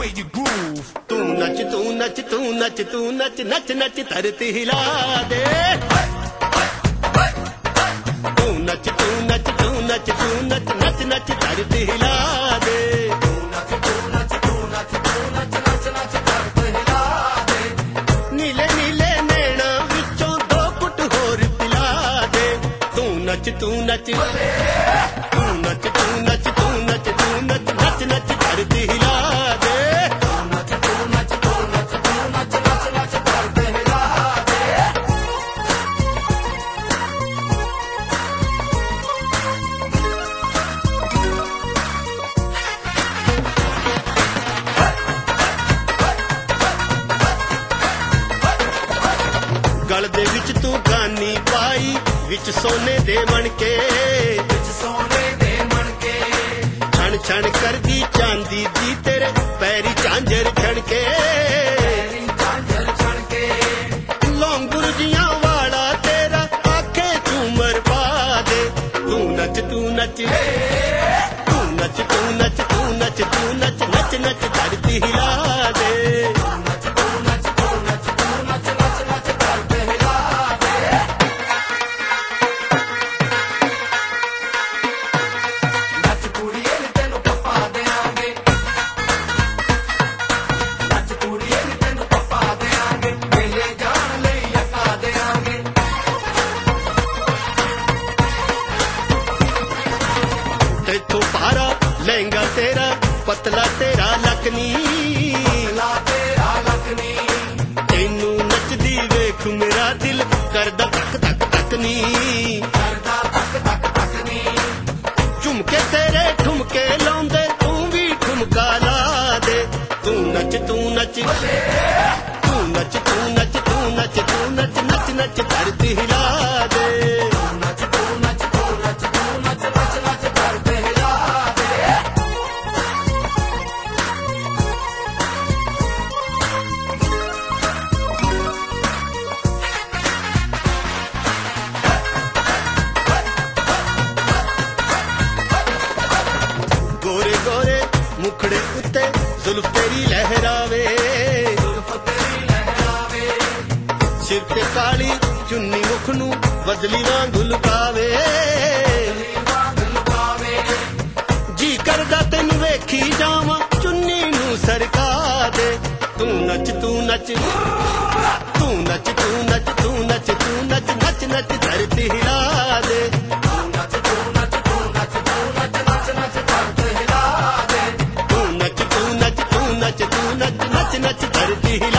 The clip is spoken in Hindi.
way you groove. तू नच तू नच तू नच तू नच नच नच धरती हिला दे। तू नच तू नच तू नच तू नच नच नच धरती हिला दे। नीले नीले नैना विचों दो कुट होर पिला दे। तू नच तू नच तू नच तू नच तू नच तू नच नच नच धरती हिला दे। गल दे विच तू गानी पाई विच सोने दे मणके, छण छण करदी चांदी दी तेरे पैरी झांझर छणके। लौंग गुरजियां वाला तेरा आखे झूमर पा दे। तू नच तू नच तू नच तू नच तू नच तू नच नच नच धरती हिला दे। तेथों पारा लहंगा तेरा पतला तेरा लकनी, तेनू नचदी वेख मेरा दिल करदा धक धक धकनी। झुमके तेरे ठुमके लाउंदे तू भी ठुमका ला दे। तू नच तू नच तू नच तू नच तू नच तू नच नच नच धरती हिला दे। गोरे गोरे मुखड़े उत्ते जुल्फ तेरी लहरावे, सिर ते काली चुन्नी मुख नू बदली वांग लुकावे। जी करदा तैनू वेखी जावां चुन्नी नू सरका दे। तू नच तू नच तू नच तू नच तू नच तू नच नच नच धरती हिला दे। तू नच तू नच तू नच तू नच नच धरती हिला